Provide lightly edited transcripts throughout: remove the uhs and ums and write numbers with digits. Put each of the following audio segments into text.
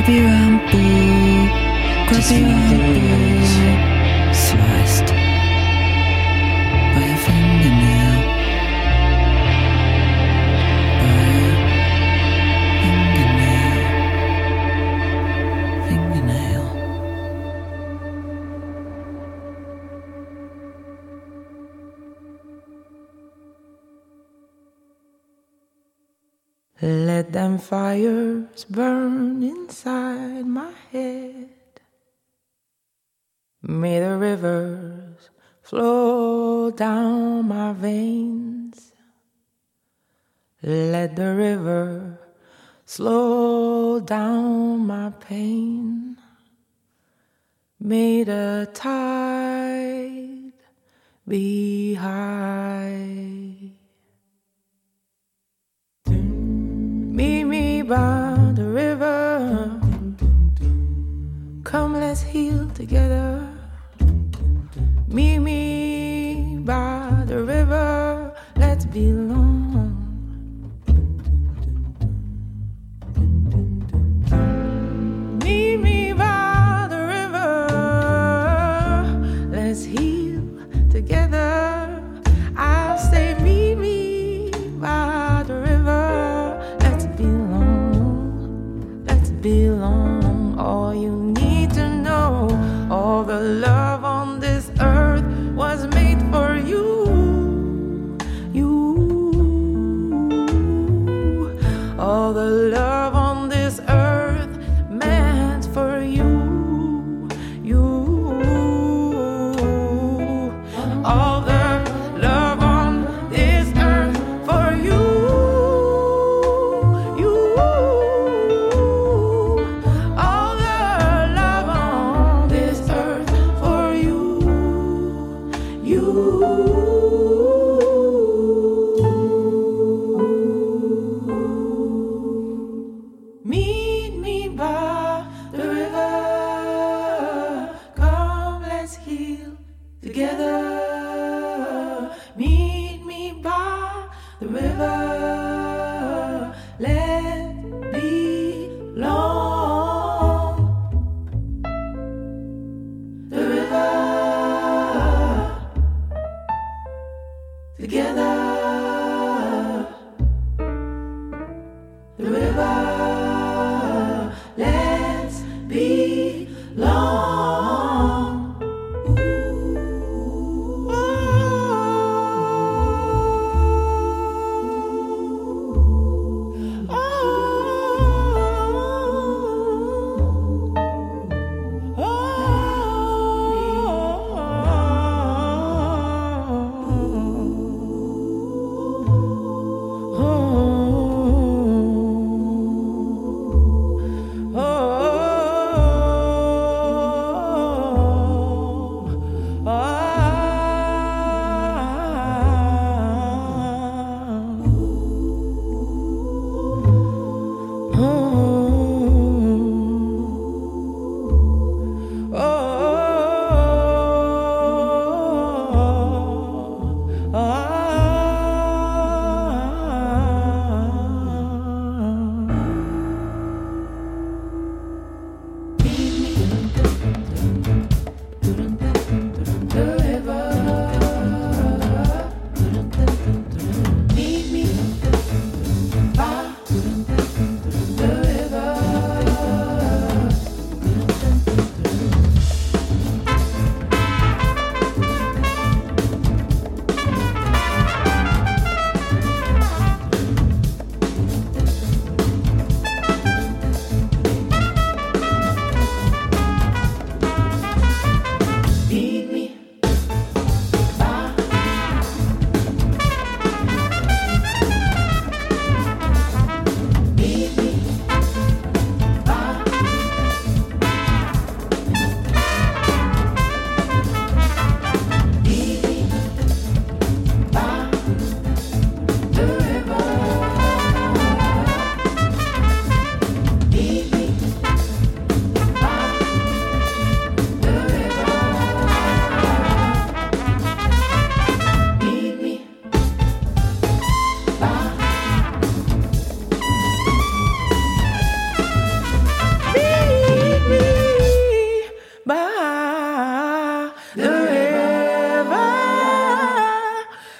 Grubby rumble, sliced by a fingernail, fingernail. Let them fires burn inside my head. May the rivers flow down my veins. Let the river slow down my pain. May the tide be high. Meet me by the river. Come, let's heal together. Meet me by the river. Let's belong. Meet me by the river. Let's heal together. I say, meet me by the river. Let's belong. Let's belong. All you need to know, all the love on this earth was made for you. All the love on this earth meant for you. All the love on this earth for you. All the love on this earth for you. Meet me by the river. Come, let's heal together. Meet me by the river. Let belong. The river. Together. The river. Let's belong.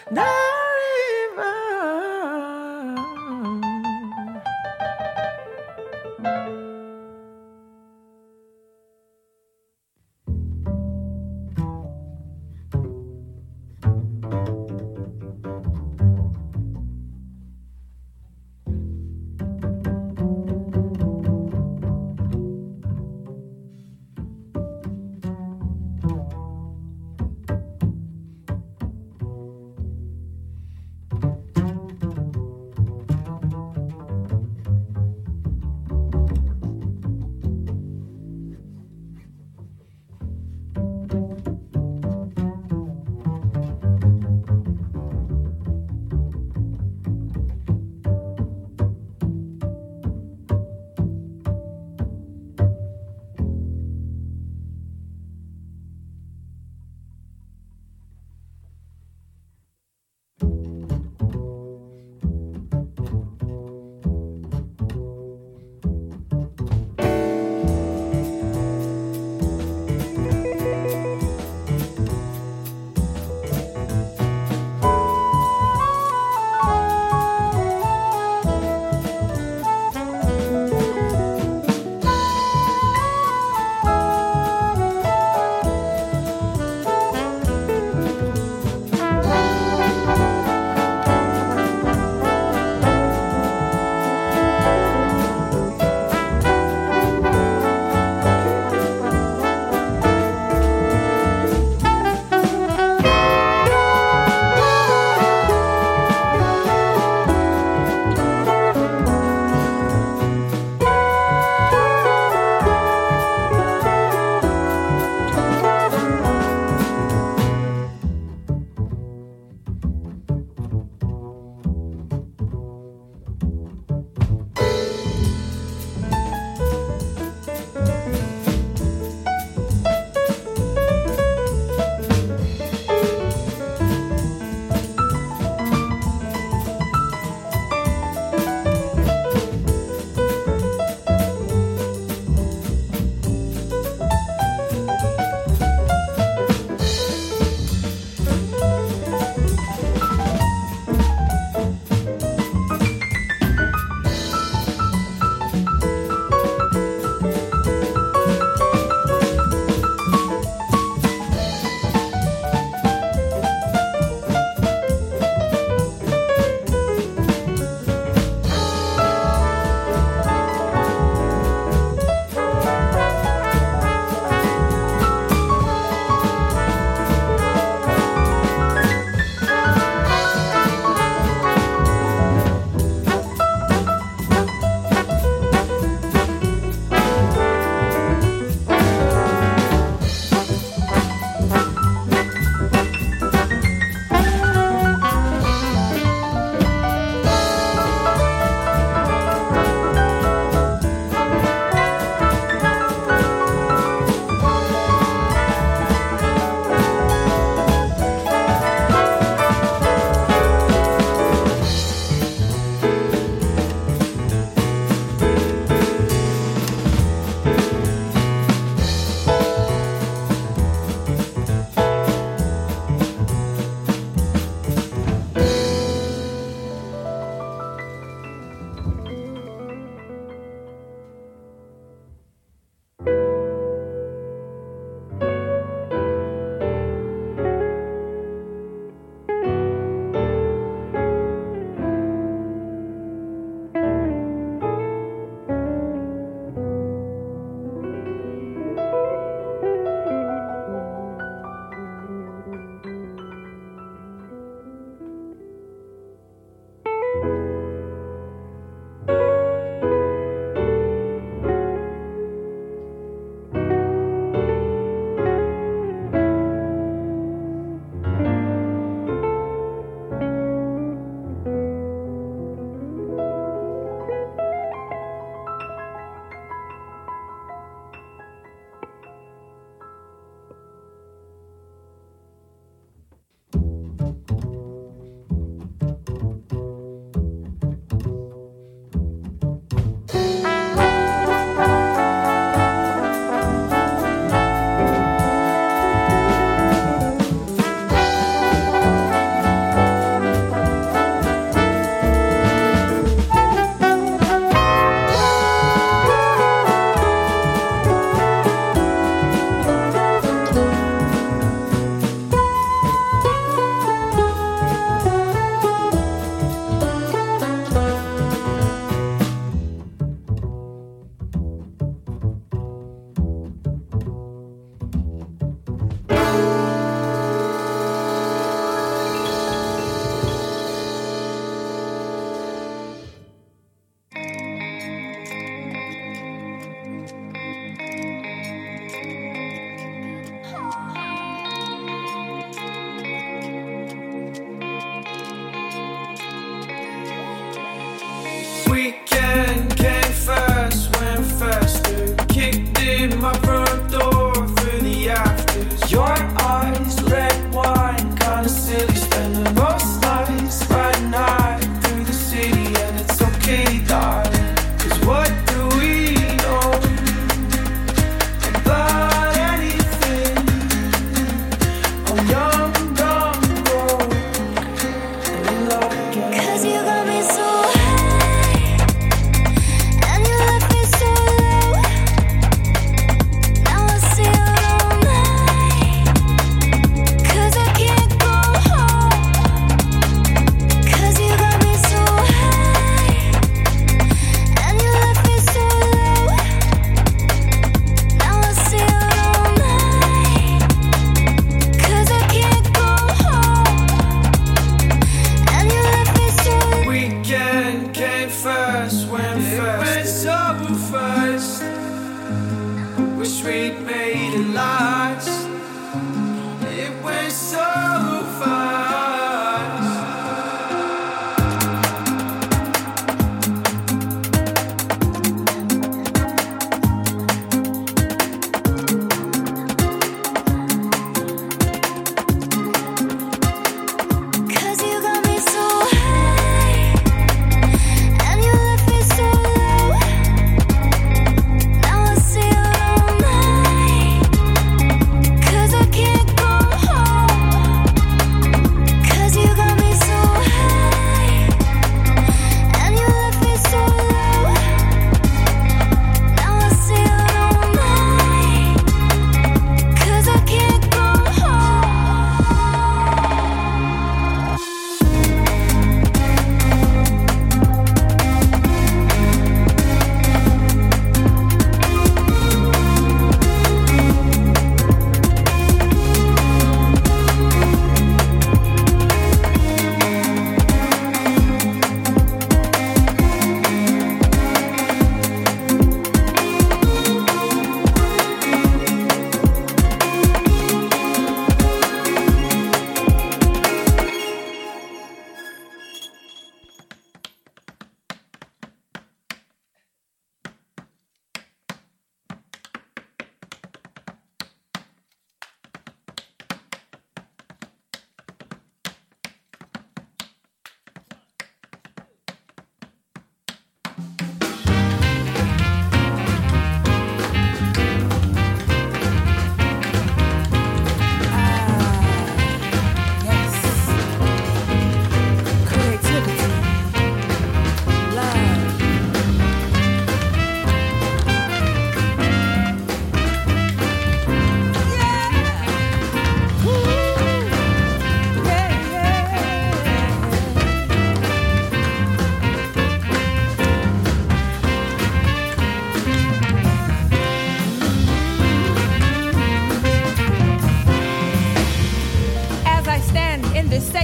the river.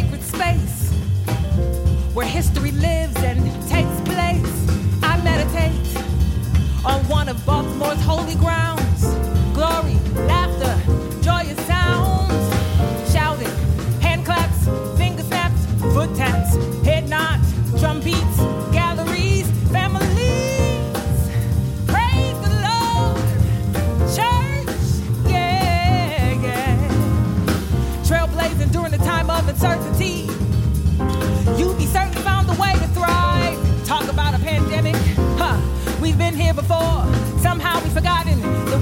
sacred space where history lives and takes place. I meditate on one of Baltimore's holy grounds. Glory, laughter, joyous sounds, shouting, hand claps, finger snaps, foot taps, head nods, drum beats, galleries, families. Praise the Lord, church, yeah, yeah. Trailblazing during the time of uncertainty. You be certain found a way to thrive. Talk about a pandemic, huh? We've been here before. Somehow we've forgotten the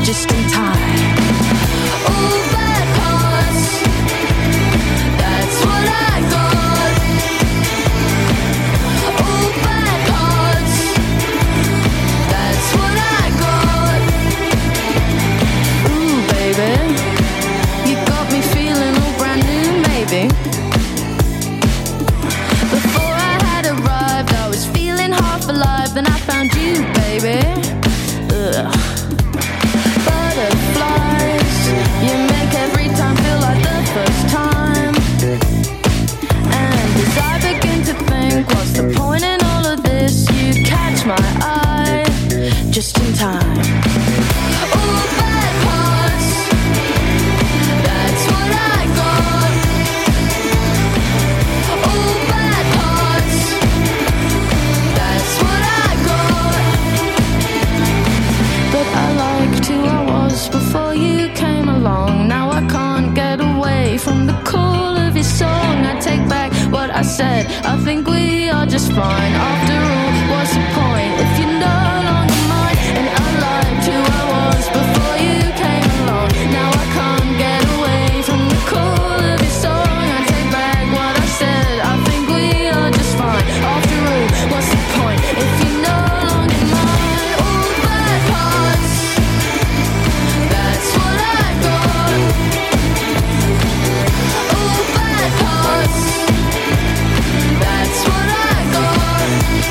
just in time. All bad parts, that's what I got. All bad parts, that's what I got. Ooh, baby, you got me feeling all brand new, maybe. Before I had arrived, I was feeling half alive. Then I found you, baby. Ugh. Butterflies, you make every time feel like the first time. And as I begin to think, what's the point in all of this? You catch my eye, just in time. All bad parts, that's what I got. All bad parts, that's what I got. But I liked who I was before you came along. Now I can't get away from the call of your song. I take back what I said, I think we are just fine. After all, what's the point if you're no longer mine? And I liked who I was before you came along. Now I can't get away from the call of your song. I take back what I said, I think we are just fine. After all, what's the point if you're no longer mine? All bad parts, that's what I got. All bad parts, that's what I got.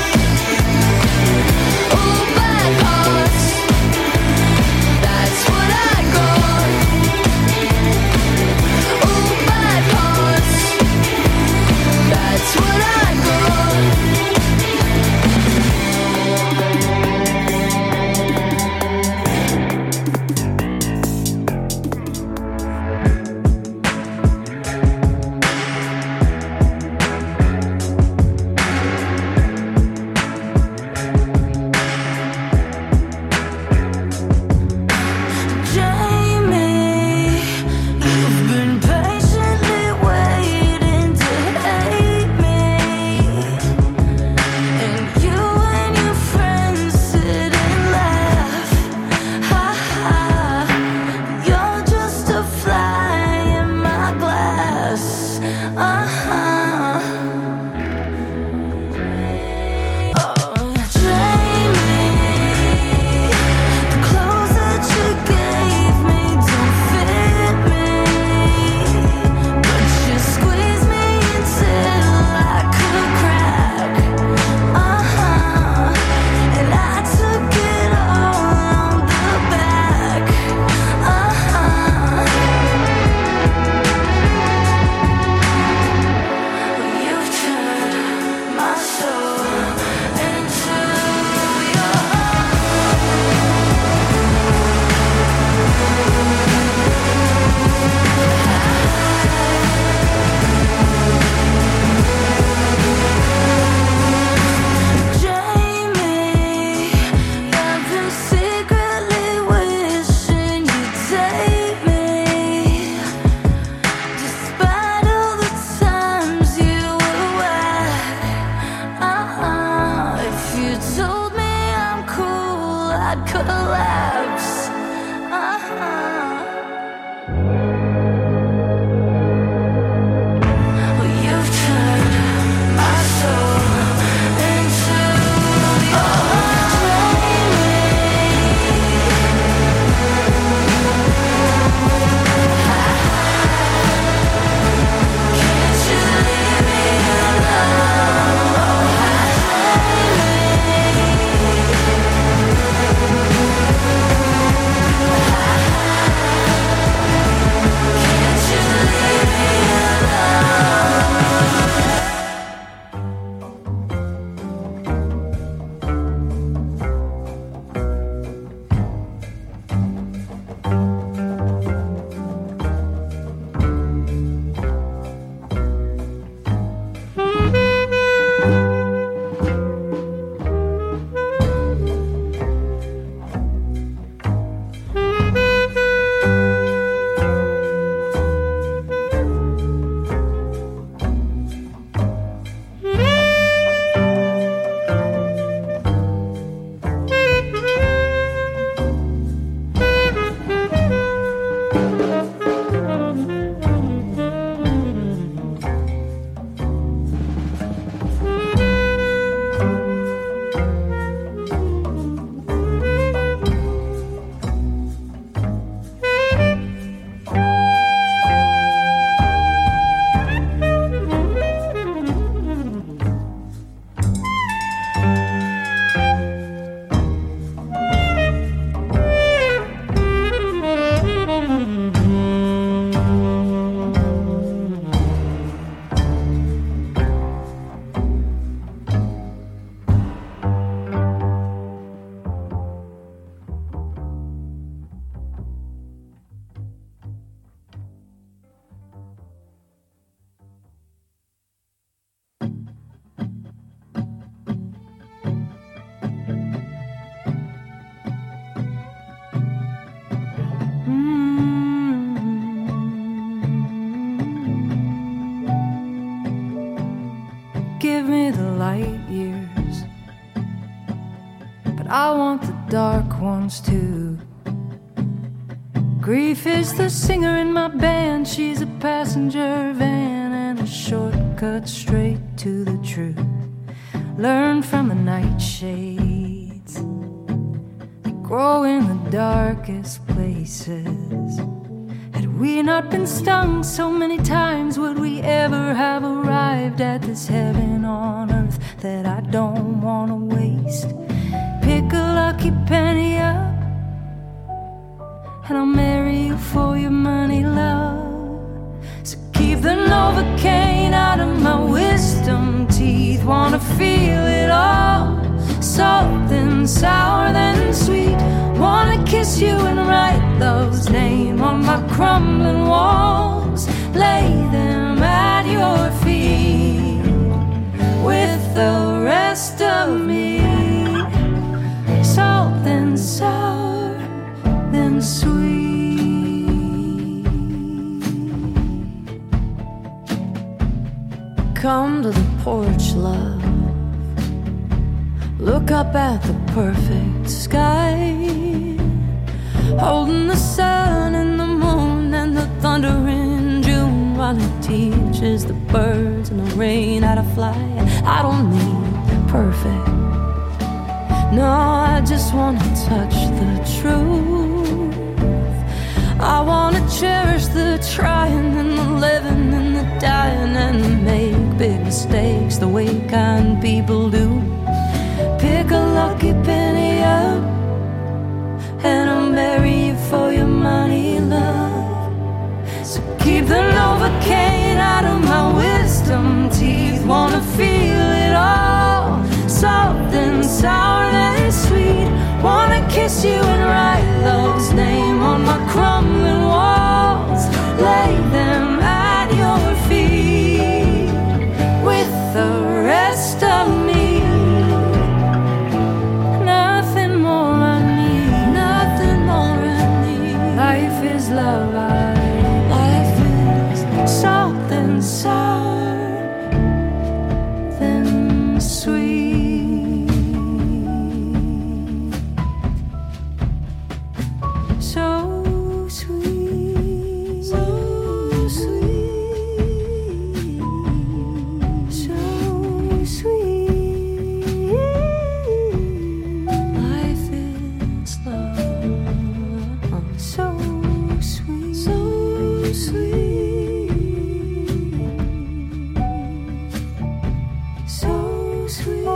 songs too. Grief is the singer in my band. She's a passenger van and a shortcut straight to the truth. Learn from the nightshades that grow in the darkest places. Had we not been stung so many times, would we ever have arrived at this heaven on earth that I don't want to waste? Pick a lucky penny up and I'll marry you for your money, love. So keep the Novocaine out of my wisdom teeth. Wanna feel it all, salt then sour then sweet. Wanna kiss you and write love's name on my crumbling walls. Lay them at your feet with the rest of me. Salt then sour then sweet. Come to the porch, love. Look up at the perfect sky, holding the sun and the moon and the thunder in June, while it teaches the birds and the rain how to fly. I don't need perfect, no, I just want to touch the truth. I want to cherish the trying and the living and the dying, and make big mistakes the way kind people do. Pick a lucky penny up and I'll marry you for your money, love. So keep the Novocaine out of my wisdom teeth. Wanna feel it all, salt then sour then sweet. Wanna kiss you and write love's name on my crumbling walls. Lay them at your feet with the rest of me. Love, life is salt then sour then sweet. So sweet, so sweet, so sweet. Life is love, so sweet, so sweet, so sweet.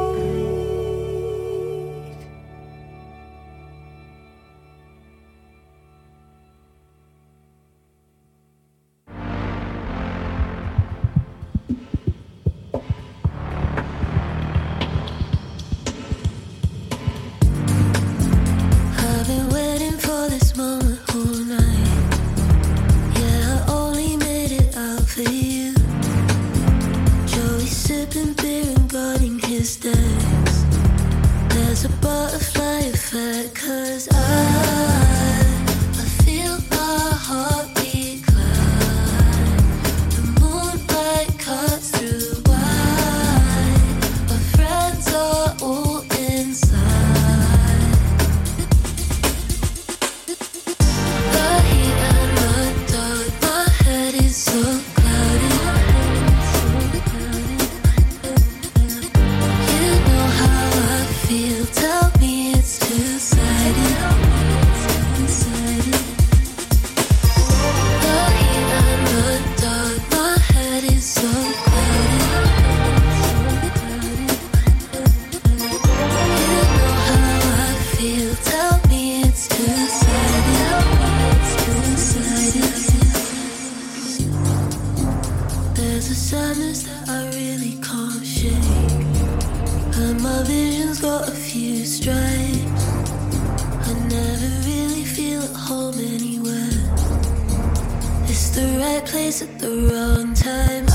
I've been waiting for this moment all night. Yeah, I only made it out for you. Joey sipping beer and guarding his decks. There's a butterfly effect, 'cause I feel my heartbeat climb. The moonlight cuts through white. My friends are all inside. The heat and the dark, my head is so cloudy. You know how I feel, tell me it's two-sided. The heat and the dark, my head is so cloudy. You know how I feel, tell me it's two-sided. There's a sadness that I really can't shake, and my vision's got a few stripes. I never really feel at home anywhere. It's the right place at the wrong time.